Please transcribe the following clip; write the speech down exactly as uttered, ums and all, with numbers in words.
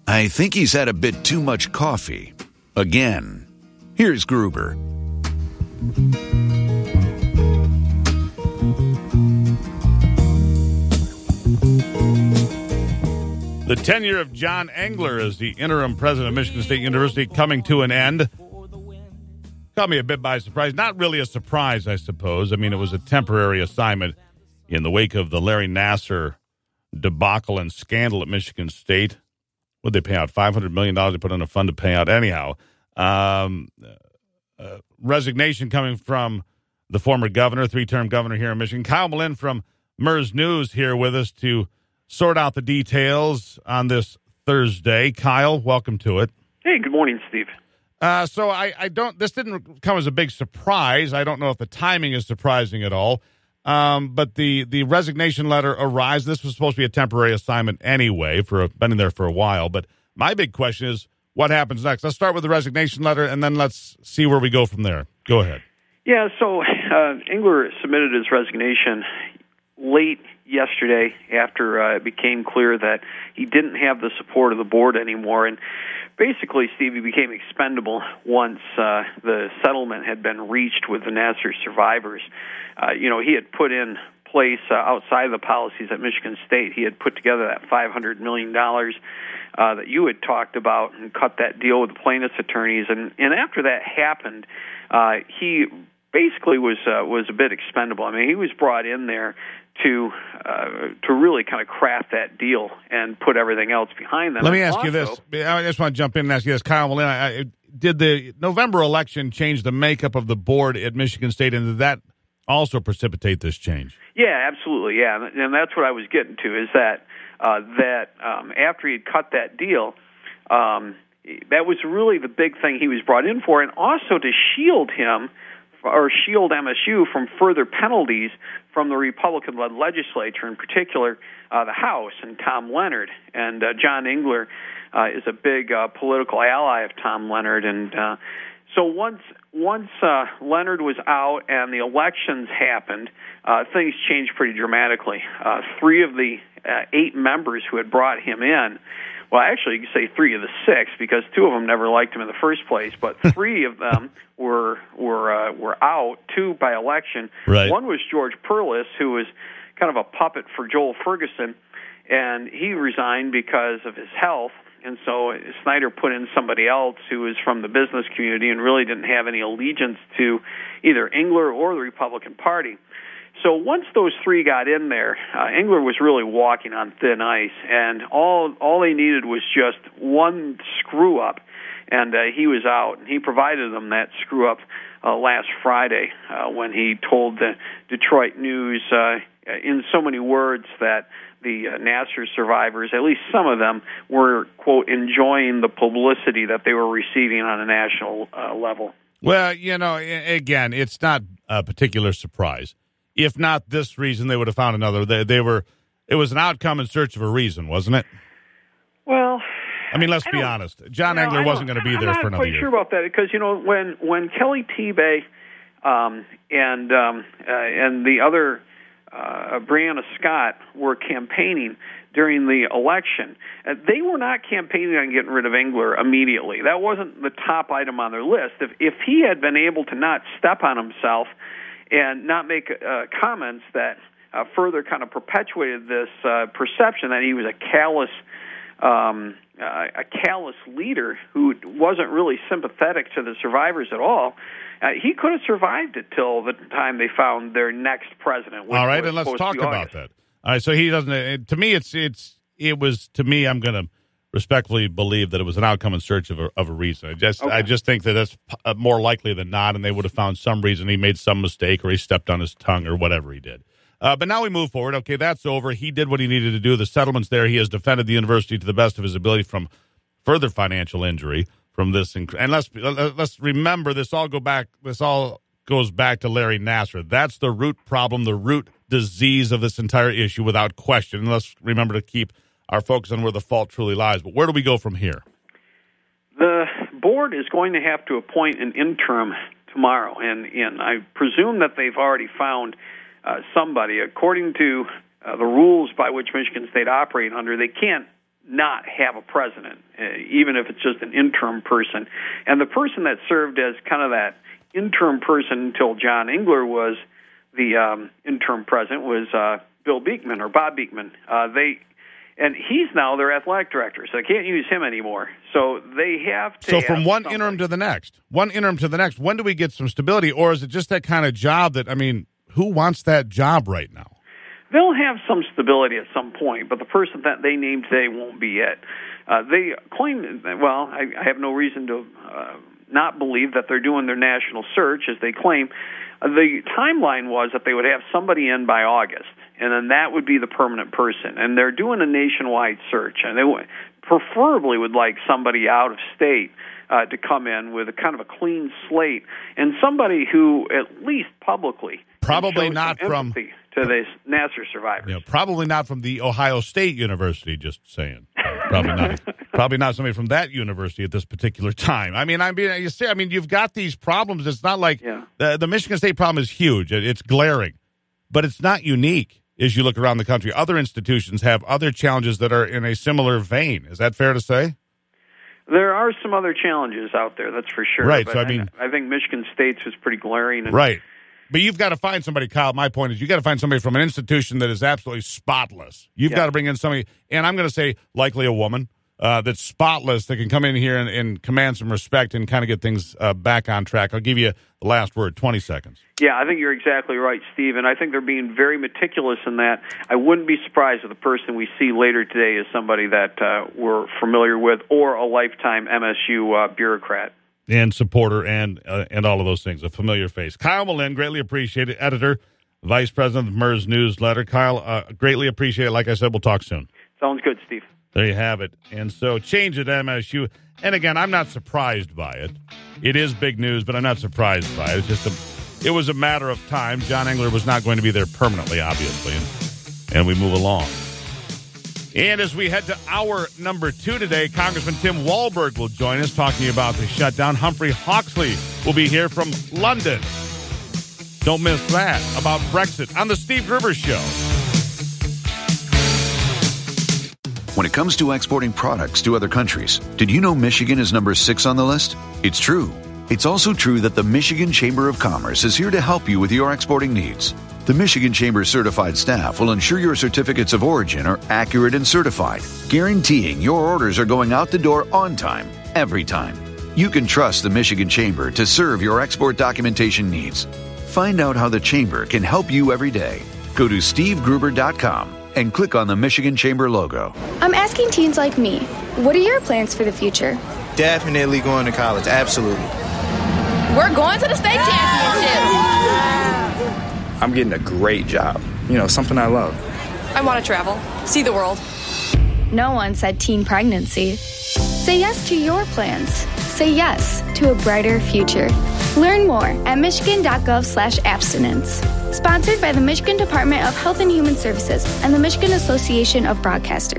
I think he's had a bit too much coffee. Again. Here's Gruber. The tenure of John Engler as the interim president of Michigan State University coming to an end. Caught me a bit by surprise. Not really a surprise, I suppose. I mean, it was a temporary assignment in the wake of the Larry Nassar debacle and scandal at Michigan State. What did they pay out? five hundred million dollars they put in a fund to pay out. Anyhow, um, uh, resignation coming from the former governor, three-term governor here in Michigan. Kyle Malin from M E R S News here with us to sort out the details on this Thursday. Kyle, welcome to it. Hey, good morning, Steve. Uh, so I, I don't. This didn't come as a big surprise. I don't know if the timing is surprising at all. Um, but the, the resignation letter arrives. This was supposed to be a temporary assignment anyway. For a, been in there for a while. But my big question is, what happens next? Let's start with the resignation letter, and then let's see where we go from there. Go ahead. Yeah. So uh, Engler submitted his resignation late yesterday after uh, it became clear that he didn't have the support of the board anymore. And basically, Steve, he became expendable once uh, the settlement had been reached with the Nassar survivors. Uh, you know, he had put in place uh, outside of the policies at Michigan State. He had put together that five hundred million dollars uh, that you had talked about and cut that deal with the plaintiffs' attorneys. And, and after that happened, uh, he basically was uh, was a bit expendable. I mean, he was brought in there to uh, to really kind of craft that deal and put everything else behind them. Let me ask also, you this. I just want to jump in and ask you this. Kyle Malin, I, did the November election change the makeup of the board at Michigan State, and did that also precipitate this change? Yeah, absolutely, yeah. And that's what I was getting to, is that uh, that um, after he had cut that deal, um, that was really the big thing he was brought in for, and also to shield him or shield M S U from further penalties from the Republican-led legislature, in particular uh, the House and Tom Leonard. And uh, John Engler uh, is a big uh, political ally of Tom Leonard. And uh, so once once uh, Leonard was out and the elections happened, uh, things changed pretty dramatically. Uh, three of the uh, eight members who had brought him in, well, actually, you could say three of the six, because two of them never liked him in the first place. But three of them were were uh, were out, two by election. Right. One was George Perlis, who was kind of a puppet for Joel Ferguson, and he resigned because of his health. And so Snyder put in somebody else who was from the business community and really didn't have any allegiance to either Engler or the Republican Party. So once those three got in there, uh, Engler was really walking on thin ice, and all all they needed was just one screw-up, and uh, he was out. And he provided them that screw-up uh, last Friday uh, when he told the Detroit News uh, in so many words that the uh, Nassar survivors, at least some of them, were, quote, enjoying the publicity that they were receiving on a national uh, level. Well, you know, again, it's not a particular surprise. If not this reason, they would have found another. They, they were. It was an outcome in search of a reason, wasn't it? Well, I mean, let's I be honest. John you know, Engler wasn't going to be there for another year. I'm not quite sure about that, because, you know, when when Kelly Tebay um, and um, uh, and the other uh, Brianna Scott were campaigning during the election, uh, they were not campaigning on getting rid of Engler immediately. That wasn't the top item on their list. If if he had been able to not step on himself and not make uh, comments that uh, further kind of perpetuated this uh, perception that he was a callous, um, uh, a callous leader who wasn't really sympathetic to the survivors at all, uh, he could have survived it till the time they found their next president. All right, and let's talk about that. All right, so he doesn't. It, to me, it's it's it was to me. I'm going to respectfully believe that it was an outcome in search of a, of a reason. I just okay. I just think that that's more likely than not, and they would have found some reason he made some mistake or he stepped on his tongue or whatever he did. Uh, but now we move forward. Okay, that's over. He did what he needed to do. The settlement's there. He has defended the university to the best of his ability from further financial injury from this. Inc- and let's let's remember, this all go back. This all goes back to Larry Nassar. That's the root problem, the root disease of this entire issue, without question. And let's remember to keep our focus on where the fault truly lies. But where do we go from here? The board is going to have to appoint an interim tomorrow, and, and I presume that they've already found uh, somebody. According to uh, the rules by which Michigan State operates under, they can't not have a president, uh, even if it's just an interim person. And the person that served as kind of that interim person until John Engler was the um, interim president was uh, Bill Beekman or Bob Beekman. Uh, they and he's now their athletic director, so they can't use him anymore. So they have to. So have from one somebody. interim to the next, one interim to the next. When do we get some stability, or is it just that kind of job that I mean, who wants that job right now? They'll have some stability at some point, but the person that they named today won't be it. Uh, they claim, well, I, I have no reason to uh, not believe that they're doing their national search, as they claim. Uh, the timeline was that they would have somebody in by August, and then that would be the permanent person. And they're doing a nationwide search, and they w- preferably would like somebody out of state uh, to come in with a kind of a clean slate, and somebody who, at least publicly, Probably not from to the Nassar survivors. You know, probably not from the Ohio State University. Just saying, probably not. Probably not somebody from that university at this particular time. I mean, I mean, you see, I mean, you've got these problems. It's not like yeah. the the Michigan State problem is huge. It, it's glaring, but it's not unique. As you look around the country, other institutions have other challenges that are in a similar vein. Is that fair to say? There are some other challenges out there, that's for sure. Right. But So I mean, I, I think Michigan State's was pretty glaring. And, right. But you've got to find somebody, Kyle. My point is, you got to find somebody from an institution that is absolutely spotless. You've yeah. got to bring in somebody, and I'm going to say, likely a woman uh, that's spotless that can come in here and, and command some respect and kind of get things uh, back on track. I'll give you the last word, twenty seconds. Yeah, I think you're exactly right, Steve, and I think they're being very meticulous in that. I wouldn't be surprised if the person we see later today is somebody that uh, we're familiar with or a lifetime M S U uh, bureaucrat. And supporter and uh, and all of those things, a familiar face. Kyle Malin, greatly appreciated, editor, vice president of MERS Newsletter. Kyle, uh, greatly appreciate it. Like I said, we'll talk soon. Sounds good, Steve. There you have it. And so change at M S U. And again, I'm not surprised by it. It is big news, but I'm not surprised by it. It's just a, it was a matter of time. John Engler was not going to be there permanently, obviously. And, and we move along. And as we head to hour number two today, Congressman Tim Walberg will join us talking about the shutdown. Humphrey Hawksley will be here from London. Don't miss that, about Brexit on the Steve Gruber Show. When it comes to exporting products to other countries, did you know Michigan is number six on the list? It's true. It's also true that the Michigan Chamber of Commerce is here to help you with your exporting needs. The Michigan Chamber certified staff will ensure your certificates of origin are accurate and certified, guaranteeing your orders are going out the door on time, every time. You can trust the Michigan Chamber to serve your export documentation needs. Find out how the Chamber can help you every day. Go to steve gruber dot com and click on the Michigan Chamber logo. I'm asking teens like me, what are your plans for the future? Definitely going to college, absolutely. We're going to the state championship. I'm getting a great job, you know, something I love. I want to travel, see the world. No one said teen pregnancy. Say yes to your plans. Say yes to a brighter future. Learn more at michigan.gov slash abstinence. Sponsored by the Michigan Department of Health and Human Services and the Michigan Association of Broadcasters.